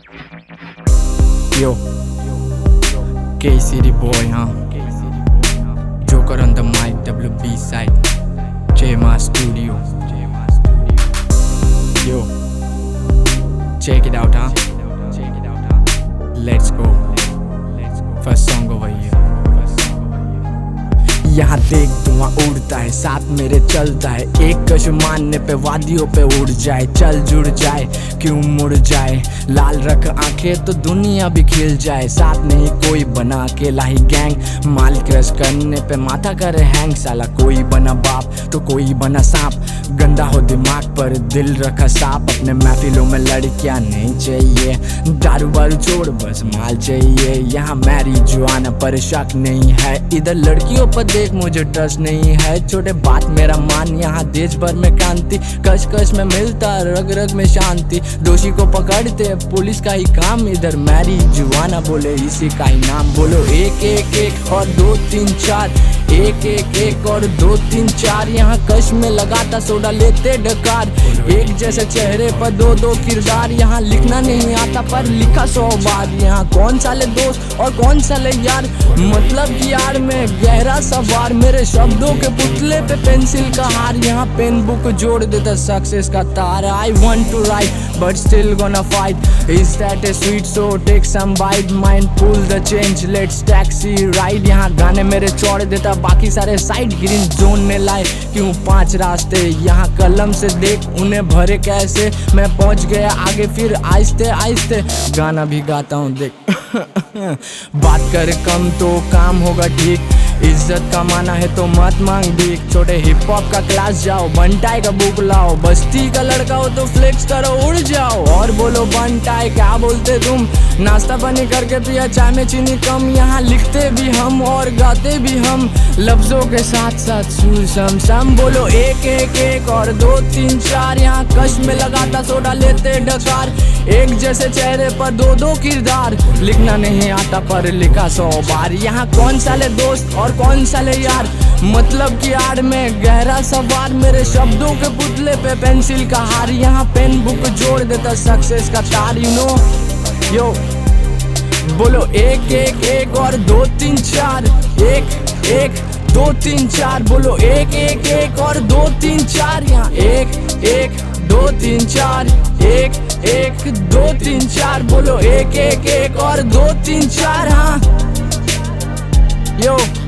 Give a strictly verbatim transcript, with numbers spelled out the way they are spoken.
Yo, K City boy, huh? Joker on the mic, W B side, J M A Studio. Yo, check it out, huh? Let's go. First song over here. यहाँ देख धुआं उड़ता है, साथ मेरे चलता है। एक कश मानने पे वादियों पे उड़ जाए, चल जुड़ जाए क्यों मुड़ जाए। लाल रख आंखें तो दुनिया भी खिल जाए। साथ नहीं कोई बना अकेला ही गैंग, माल क्रश करने पे माथा करे हैंग। साला कोई बना बाप तो कोई बना सांप, गंदा हो दिमाग पर दिल रखा साफ। अपने महफिलों में लड़कियां नहीं चाहिए, दारू बारू छोड़ बस माल चाहिए। यहाँ मैरी जुआना पर शक नहीं है, इधर लड़कियों पर देख मुझे ट्रस्ट नहीं है। छोटे बात मेरा मान, यहाँ देश भर में क्रांति। कश कश में मिलता रग रग में शांति, दोषी को पकड़ते पुलिस का ही काम। इधर मैरी जुआना बोले इसी का ही नाम। बोलो एक एक एक और दो तीन चार, एक एक एक और दो तीन चार। यहाँ कश में लगाता सोडा लेते डकार, एक जैसे चेहरे पर दो दो किरदार। यहाँ लिखना नहीं आता पर लिखा सौ बार। यहाँ कौन साले दोस्त और कौन साले यार, मतलब कि यार में गहरा सवार। मेरे शब्दों के पुतले पे पेंसिल का हार, यहाँ पेन बुक जोड़ देता सक्सेस का तार। I want to write but still gonna fight, is that a sweet so take some bite. Mind pull the change let's taxi ride. यहाँ गाने मेरे छोड़ देता बाकी सारे साइड। ग्रीन जोन ने लाए क्यों पांच रास्ते, यहाँ कलम से देख उन्हें भरे कैसे। मैं पहुंच गया आगे फिर आहिस्ते आहिस्ते, गाना भी गाता हूँ देख। बात कर कम तो काम होगा ठीक, इज्जत कमाना है तो मत मांग भीख। छोटे हिप हॉप का क्लास जाओ, बंटाई का बुक लाओ। बस्ती का लड़का हो तो फ्लेक्स करो उड़ जाओ। और बोलो बंटाई क्या बोलते तुम, नाश्ता पानी करके पिया चाय में चीनी कम। यहाँ लिखते भी हम और गाते भी हम, लफ्जों के साथ साथ सुर सम सम। बोलो एक एक एक और दो तीन चार, यहाँ कश में लगाता सोडा लेते डकार। एक जैसे चेहरे पर दो दो किरदार, लिखना नहीं आता पर लिखा सौ बार। यहाँ कौन साले दोस्त और कौन साले यार, मतलब कि आड़ में गहरा सवार। मेरे शब्दों के पुतले पे पेंसिल का हार, यहाँ पेन बुक जोड़ देता सक्सेस का तार। यू नो यो, बोलो एक एक एक और दो तीन चार, एक एक दो तीन चार। बोलो एक एक एक और दो तीन चार, यहाँ एक एक दो तीन चार, एक एक दो तीन चार। बोलो एक एक एक और दो तीन चार। हाँ यो